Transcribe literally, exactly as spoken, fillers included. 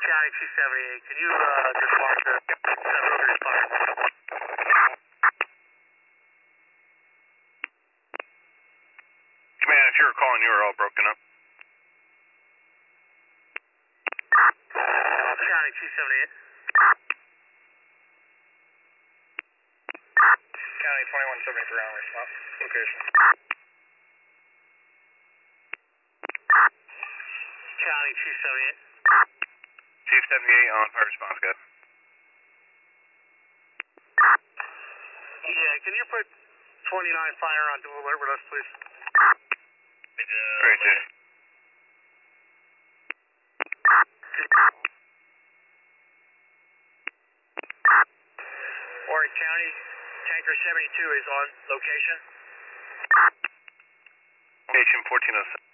County two seventy-eight, can you uh, respond to several responders? Command, if you were calling, you were all broken up. County two seventy-eight. County twenty-one seventy-three on response. Location. County two seventy-eight. two seventy-eight on fire response, good. Yeah, can you put twenty-nine fire on dual alert with us, please? Great, sir. Orange County, tanker seventy-two is on location. Location fourteen oh seven.